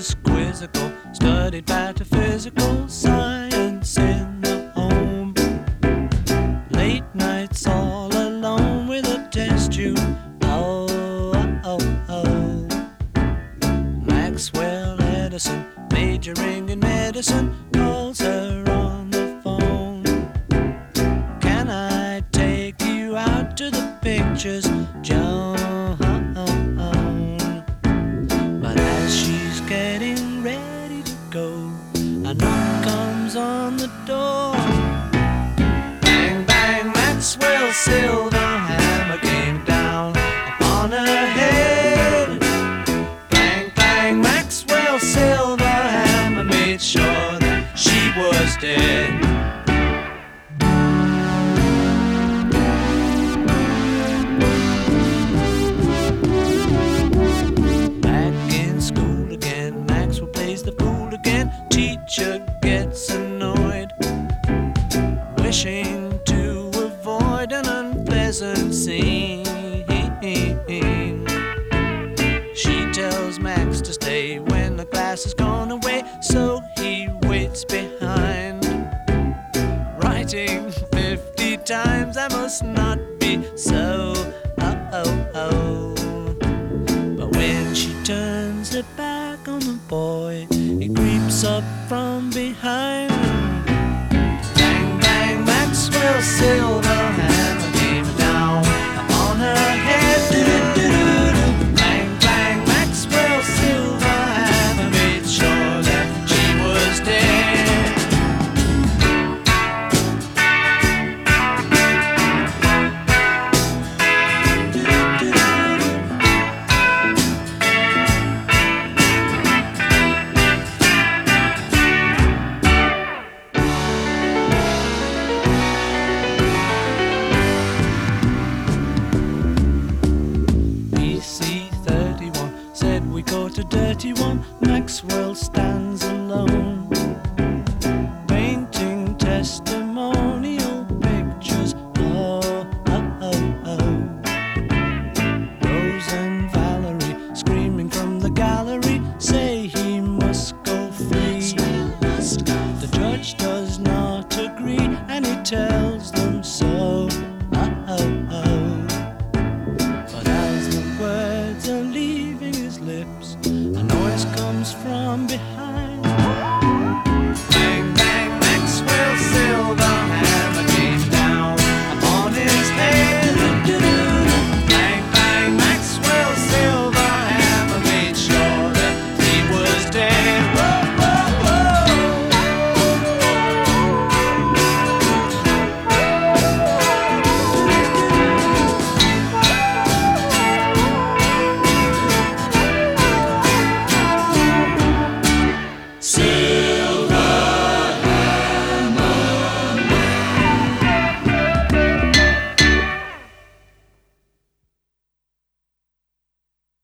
was quizzical, studied pataphysical science in the home. Late nights all alone with a test tube. Oh, oh, oh. Maxwell Edison, majoring in medicine, calls her on the phone. Can I take you out to the pictures, Joan? But as she's getting ready to go, a knock comes on the door. Bang, bang, Maxwell's silver hammer came down upon her head. Bang, bang, Maxwell's silver hammer made sure that she was dead. Teacher gets annoyed, wishing to avoid an unpleasant scene. She tells Max to stay when the class has gone away, so he waits behind, writing 50 times, I must not be so. Oh, oh, oh. But when she turns her back on the boy, he creeps up from behind. Bang, bang, Maxwell's silver hammer came down upon her head. Do-do-do-do-do. Bang, bang, Maxwell's silver hammer made sure that she was dead. Got a dirty one, Maxwell stands alone, painting testimonial pictures. Oh, oh, oh, oh. Rose and Valerie, screaming from the gallery, say he must go free. The judge does not agree, and he tells them so. Oh, oh, oh. But as the words are leaving his lips, a noise comes from behind.